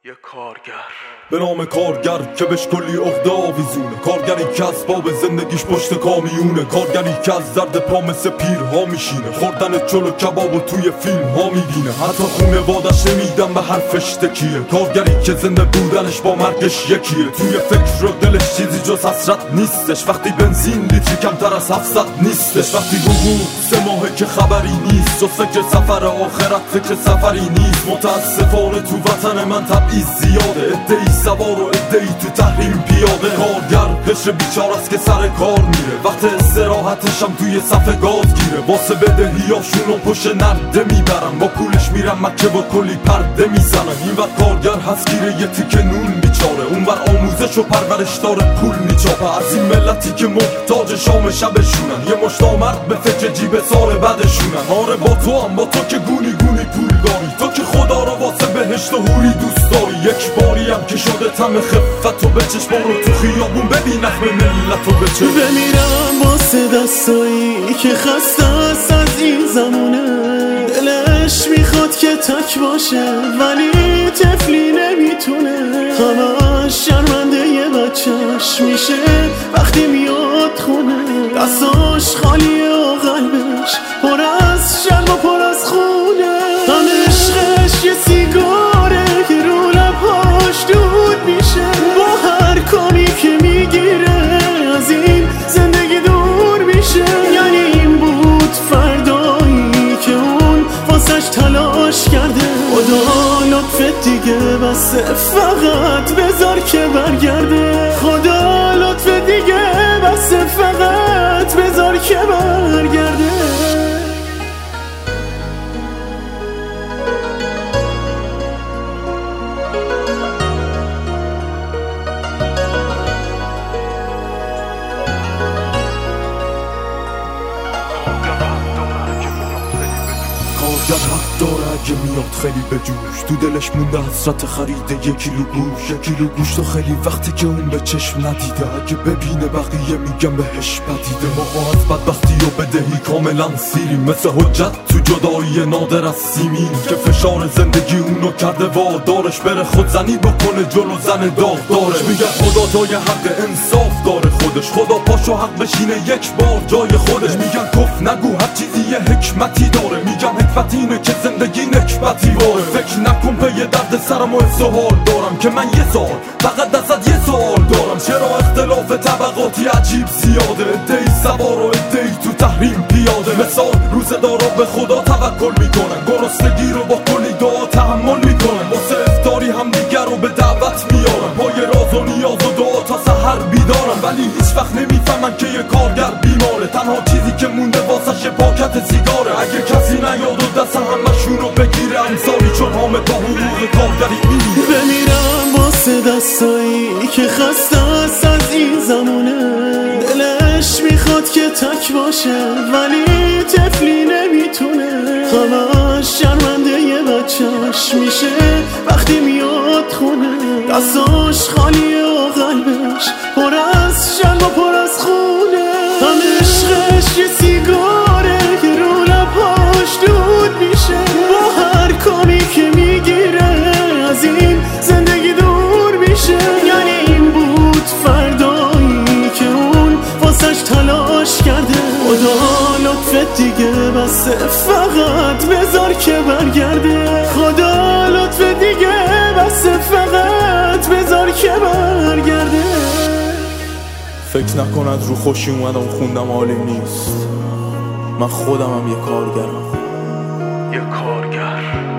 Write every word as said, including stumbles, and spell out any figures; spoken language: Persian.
یه کارگر به نام کارگر که بهش کلی عقده آویزونه، کارگری که از باب زندگیش پشت کامیونه، کارگری که از زرد پا مثل پیرها میشینه، خوردن چلو کبابو توی فیلم ها میبینه، حتی خونه وادش نمیدن به حرفش تکیه، کارگری که زنده بودنش با مرگش یکیه، توی فکر و دلش چیزی جز حسرت نیستش، وقتی بنزین لیتری کمتر از هفتصد نیستش، وقتی گوگو سه ماهه که خبری نیست، جز فکر سفر آخرت فکر سفری نیست، متاسفانه تو وطن من تبعیض زیاده، ادهی سوار و ادهی تو تحریم پیاده، کارگر قشر بیچارست که سر کار میره، وقت استراحتش هم توی صف گاز گیره، واسه بدهیاشونو پشت نرده میبرن، با پولش میرن مکه و کلی پرده میزنن، این ور کارگر هست گیره یه تیکه نون بیچاره، اون ور آموزش و پرورش داره پول میچاپه، از این ملتی که محتاج شام شبشونن، یه مشتامرد به فکر جیب سال بعدشونن، آره با تو هم با تو که گونی گونی پول داری، تو که خدا رو واسه بهشت و حوری دوست داری، یک باری هم که شده تم خفت و به چشم رو تو خیابون ببین اخم ملت و به چشم بمیرم واسه دستایی که خسته است از این زمونه، دلش میخواد که تک باشه ولی طفلی نمیتونه، همش شرمنده یه بچهش میشه وقتی میاد خونه، دستاش خالیه و قلبش پر از شرم و پر از خونه، هم عشقش یه سیگاره که رو لبهاش دود میشه، با هر کامی که میگیره از این زندگی دور میشه، یعنی این بود فردایی که اون واسش تلاش کرده، خدا لطفت دیگه بسه فقط بذار که برگرده، خدا لطفت دیگه بسه فقط بذار که برگرده. کارگر حق داره اگه میاد خیلی به جوش، تو دلش مونده حسرت خریده یک کیلو گوش، یک کیلو گوشت و خیلی وقتی که اون به چشم ندیده، اگه ببینه بقیه میگم بهش بدیده، ما از بدبختی و بدهی کاملا سیریم، مثل حجت تو جدایی نادر از سیمین که فشار زندگی اونو کرده وادارش بره خودزنی بکنه جلو زن داغدارش، میگه خدا جای حق انصاف داره خودش، خدا پاشو حق بشینه یک بار جای خودش، میگن کف نگو هر چیزی یه حکمتی داره، میگم حکمت اینه که زندگی نکبتی واره، فکر نکن به یه درد سرم و سوال دارم که من یه سال فقط ازت یه سوال دارم، چرا اختلاف طبقاتی عجیب زیاده، ادهی سوار و ادهی تو تحریم پیاده، مثال روزدارا به خدا توکل میکنن، گرسنگی رو با کلی دعا تحمل میکنن، واسه افطاری هم دیگر رو به دعوت میارن، پای راز و نیاز و دعا تا سحر بیدارن، ولی هیچ وقت نمیفهمن که یه کارگر بیماره، تنها چیزی که مونده واسش پاکت سیگاره، اگه کسی نیاد و دست همشون رو بگیره امثالی چون همه با حقوق کارگری میمیره، بمیرم واسه دستایی که خسته است از این زمونه، دلش میخواد که تک باشه ولی طفلی نمیتونه، همش شرمنده یه بچهش میشه وقتی میاد خونه، دستاش خالیه و قلبش پر از شرم و پر از خونه، هم عشقش یه سیگاره که رو لبهاش دود میشه، با هر کامی که میگیره از این زندگی دور میشه، یعنی این بود فردایی که اون واسش تلاش کرده، خدا لطفت دیگه بسه فقط بذار که برگرده، خدا لطفت دیگه بسه فقط بذار که برگرده. فکر نکن از رو خوشی اومدم خوندم عالی نیست، من خودم هم یه کارگرم، یه کارگر